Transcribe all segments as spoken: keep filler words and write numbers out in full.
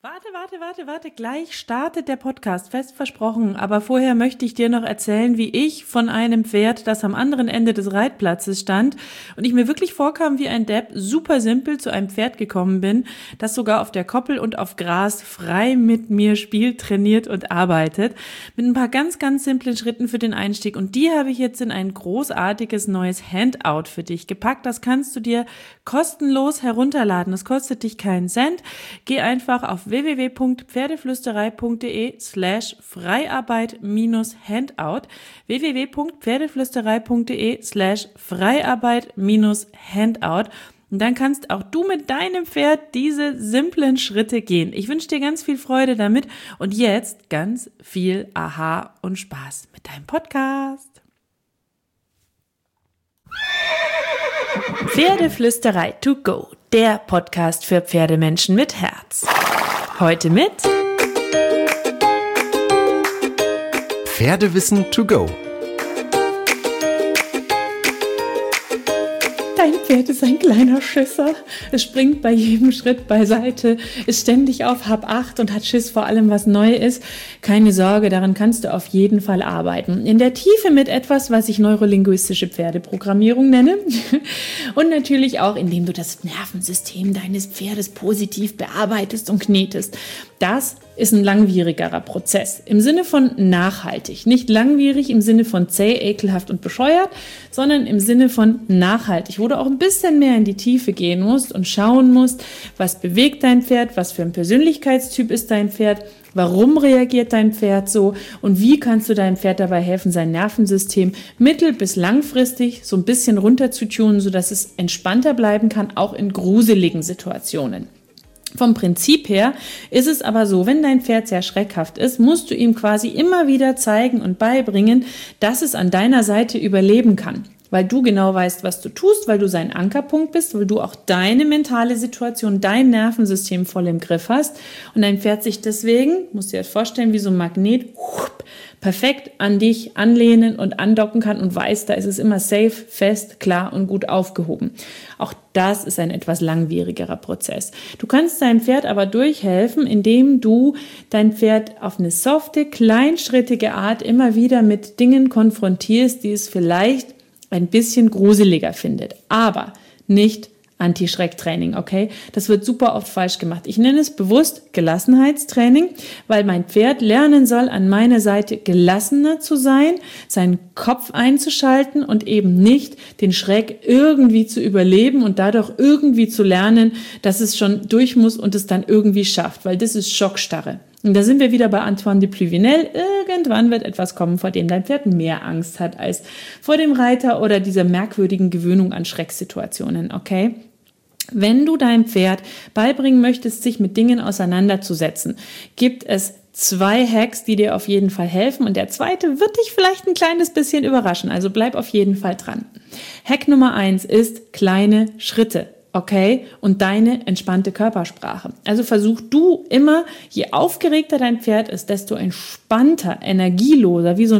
Warte, warte, warte, warte, gleich startet der Podcast, fest versprochen. Aber vorher möchte ich dir noch erzählen, wie ich von einem Pferd, das am anderen Ende des Reitplatzes stand und ich mir wirklich vorkam wie ein Depp, super simpel zu einem Pferd gekommen bin, das sogar auf der Koppel und auf Gras frei mit mir spielt, trainiert und arbeitet. Mit ein paar ganz, ganz simplen Schritten für den Einstieg. Und die habe ich jetzt in ein großartiges neues Handout für dich gepackt. Das kannst du dir kostenlos herunterladen. Das kostet dich keinen Cent. Geh einfach auf w w w punkt pferdeflüsterei punkt d e slash Freiarbeit minus Handout w w w punkt pferdeflüsterei punkt d e slash Freiarbeit minus Handout und dann kannst auch du mit deinem Pferd diese simplen Schritte gehen. Ich wünsche dir ganz viel Freude damit und jetzt ganz viel Aha und Spaß mit deinem Podcast. Pferdeflüsterei to go, der Podcast für Pferdemenschen mit Herz. Heute mit Pferdewissen to go. Dein Pferd ist ein kleiner Schisser. Es springt bei jedem Schritt beiseite, ist ständig auf Hab acht und hat Schiss vor allem, was neu ist. Keine Sorge, daran kannst du auf jeden Fall arbeiten. In der Tiefe mit etwas, was ich neurolinguistische Pferdeprogrammierung nenne. Und natürlich auch, indem du das Nervensystem deines Pferdes positiv bearbeitest und knetest. Das ist ein langwierigerer Prozess. Im Sinne von nachhaltig. Nicht langwierig im Sinne von zäh, ekelhaft und bescheuert, sondern im Sinne von nachhaltig, wo du auch ein bisschen mehr in die Tiefe gehen musst und schauen musst, was bewegt dein Pferd, was für ein Persönlichkeitstyp ist dein Pferd, warum reagiert dein Pferd so und wie kannst du deinem Pferd dabei helfen, sein Nervensystem mittel- bis langfristig so ein bisschen runter zu tunen, sodass es entspannter bleiben kann, auch in gruseligen Situationen. Vom Prinzip her ist es aber so, wenn dein Pferd sehr schreckhaft ist, musst du ihm quasi immer wieder zeigen und beibringen, dass es an deiner Seite überleben kann. Weil du genau weißt, was du tust, weil du sein Ankerpunkt bist, weil du auch deine mentale Situation, dein Nervensystem voll im Griff hast und dein Pferd sich deswegen, musst du dir das vorstellen, wie so ein Magnet, perfekt an dich anlehnen und andocken kann und weiß, da ist es immer safe, fest, klar und gut aufgehoben. Auch das ist ein etwas langwierigerer Prozess. Du kannst deinem Pferd aber durchhelfen, indem du dein Pferd auf eine softe, kleinschrittige Art immer wieder mit Dingen konfrontierst, die es vielleicht ein bisschen gruseliger findet, aber nicht Anti-Schreck-Training, okay? Das wird super oft falsch gemacht. Ich nenne es bewusst Gelassenheitstraining, weil mein Pferd lernen soll, an meiner Seite gelassener zu sein, seinen Kopf einzuschalten und eben nicht den Schreck irgendwie zu überleben und dadurch irgendwie zu lernen, dass es schon durch muss und es dann irgendwie schafft, weil das ist Schockstarre. Und da sind wir wieder bei Antoine de Pluvinel. Irgendwann wird etwas kommen, vor dem dein Pferd mehr Angst hat als vor dem Reiter oder dieser merkwürdigen Gewöhnung an Schrecksituationen, okay? Wenn du deinem Pferd beibringen möchtest, sich mit Dingen auseinanderzusetzen, gibt es zwei Hacks, die dir auf jeden Fall helfen. Und der zweite wird dich vielleicht ein kleines bisschen überraschen. Also bleib auf jeden Fall dran. Hack Nummer eins ist kleine Schritte. Okay, und deine entspannte Körpersprache. Also versuch du immer, je aufgeregter dein Pferd ist, desto entspannter, energieloser, wie so ein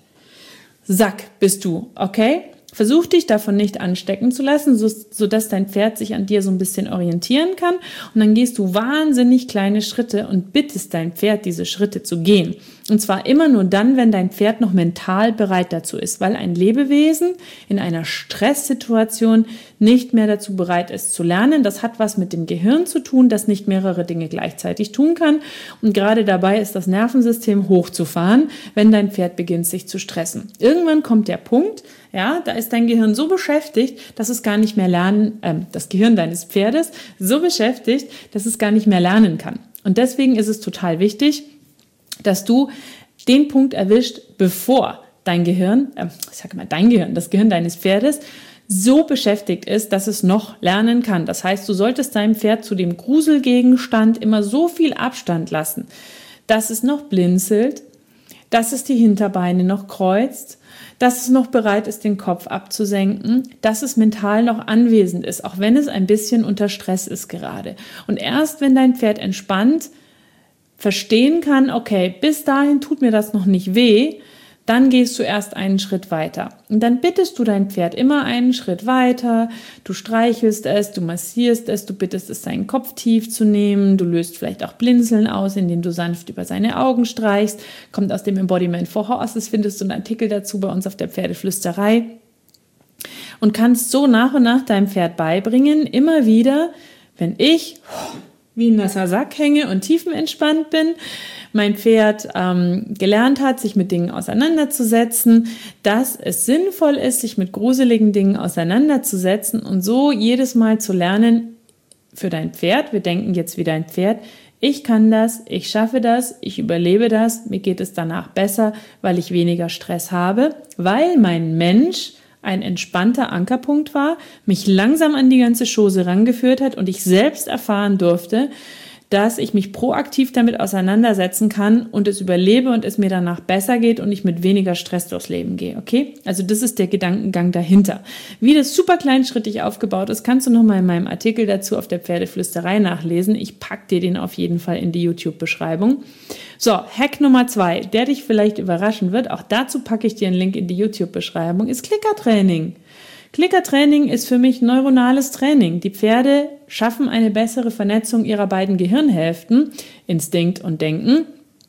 Sack bist du, okay? Versuch dich davon nicht anstecken zu lassen, so, sodass dein Pferd sich an dir so ein bisschen orientieren kann und dann gehst du wahnsinnig kleine Schritte und bittest dein Pferd, diese Schritte zu gehen. Und zwar immer nur dann, wenn dein Pferd noch mental bereit dazu ist, weil ein Lebewesen in einer Stresssituation nicht mehr dazu bereit ist zu lernen. Das hat was mit dem Gehirn zu tun, das nicht mehrere Dinge gleichzeitig tun kann. Und gerade dabei ist das Nervensystem hochzufahren, wenn dein Pferd beginnt, sich zu stressen. Irgendwann kommt der Punkt, ja, da ist dein Gehirn so beschäftigt, dass es gar nicht mehr lernen, äh, das Gehirn deines Pferdes so beschäftigt, dass es gar nicht mehr lernen kann. Und deswegen ist es total wichtig, dass du den Punkt erwischt, bevor dein Gehirn, äh, ich sage mal dein Gehirn, das Gehirn deines Pferdes, so beschäftigt ist, dass es noch lernen kann. Das heißt, du solltest deinem Pferd zu dem Gruselgegenstand immer so viel Abstand lassen, dass es noch blinzelt, dass es die Hinterbeine noch kreuzt, dass es noch bereit ist, den Kopf abzusenken, dass es mental noch anwesend ist, auch wenn es ein bisschen unter Stress ist gerade. Und erst wenn dein Pferd entspannt verstehen kann, okay, bis dahin tut mir das noch nicht weh, Dann gehst du erst einen Schritt weiter. Und dann bittest du dein Pferd immer einen Schritt weiter. Du streichelst es, du massierst es, du bittest es, seinen Kopf tief zu nehmen. Du löst vielleicht auch Blinzeln aus, indem du sanft über seine Augen streichst. Kommt aus dem Embodiment for Horses, findest du einen Artikel dazu bei uns auf der Pferdeflüsterei. Und kannst so nach und nach deinem Pferd beibringen, immer wieder, wenn ich wie ein nasser Sack hänge und tiefenentspannt bin, mein Pferd ähm, gelernt hat, sich mit Dingen auseinanderzusetzen, dass es sinnvoll ist, sich mit gruseligen Dingen auseinanderzusetzen und so jedes Mal zu lernen für dein Pferd, wir denken jetzt wie dein Pferd, ich kann das, ich schaffe das, ich überlebe das, mir geht es danach besser, weil ich weniger Stress habe, weil mein Mensch ein entspannter Ankerpunkt war, mich langsam an die ganze Chose rangeführt hat und ich selbst erfahren durfte, dass ich mich proaktiv damit auseinandersetzen kann und es überlebe und es mir danach besser geht und ich mit weniger Stress durchs Leben gehe, okay? Also das ist der Gedankengang dahinter. Wie das super kleinschrittig aufgebaut ist, kannst du nochmal in meinem Artikel dazu auf der Pferdeflüsterei nachlesen. Ich packe dir den auf jeden Fall in die YouTube-Beschreibung. So, Hack Nummer zwei, der dich vielleicht überraschen wird, auch dazu packe ich dir einen Link in die YouTube-Beschreibung, ist Klickertraining. Klickertraining ist für mich neuronales Training. Die Pferde schaffen eine bessere Vernetzung ihrer beiden Gehirnhälften, Instinkt und Denken,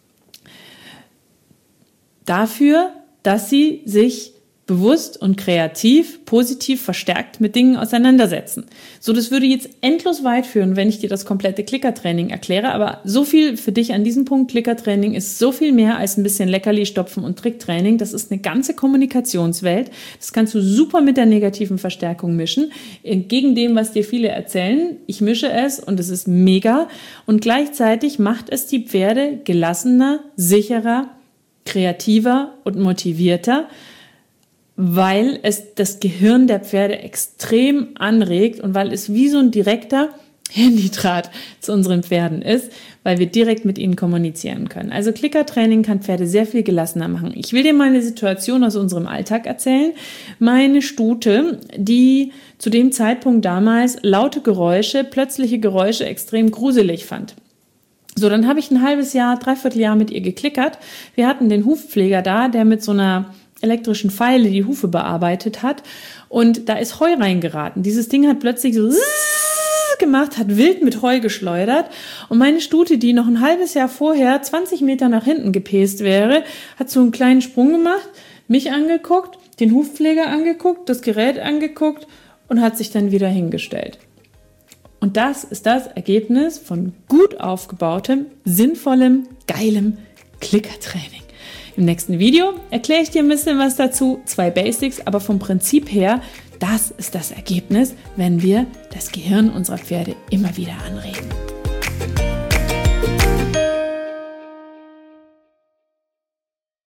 dafür, dass sie sich bewusst und kreativ, positiv verstärkt mit Dingen auseinandersetzen. So, das würde jetzt endlos weit führen, wenn ich dir das komplette Klickertraining erkläre, aber so viel für dich an diesem Punkt. Klickertraining ist so viel mehr als ein bisschen Leckerli stopfen und Tricktraining. Das ist eine ganze Kommunikationswelt. Das kannst du super mit der negativen Verstärkung mischen. Entgegen dem, was dir viele erzählen, ich mische es und es ist mega. Und gleichzeitig macht es die Pferde gelassener, sicherer, kreativer und motivierter, weil es das Gehirn der Pferde extrem anregt und weil es wie so ein direkter Handydraht zu unseren Pferden ist, weil wir direkt mit ihnen kommunizieren können. Also Klickertraining kann Pferde sehr viel gelassener machen. Ich will dir mal eine Situation aus unserem Alltag erzählen. Meine Stute, die zu dem Zeitpunkt damals laute Geräusche, plötzliche Geräusche extrem gruselig fand. So, dann habe ich ein halbes Jahr, dreiviertel Jahr mit ihr geklickert. Wir hatten den Hufpfleger da, der mit so einer elektrischen Pfeile die Hufe bearbeitet hat und da ist Heu reingeraten. Dieses Ding hat plötzlich so gemacht, hat wild mit Heu geschleudert und meine Stute, die noch ein halbes Jahr vorher zwanzig Meter nach hinten gepäst wäre, hat so einen kleinen Sprung gemacht, mich angeguckt, den Hufpfleger angeguckt, das Gerät angeguckt und hat sich dann wieder hingestellt. Und das ist das Ergebnis von gut aufgebautem, sinnvollem, geilem Klickertraining. Im nächsten Video erkläre ich dir ein bisschen was dazu, zwei Basics, aber vom Prinzip her, das ist das Ergebnis, wenn wir das Gehirn unserer Pferde immer wieder anregen.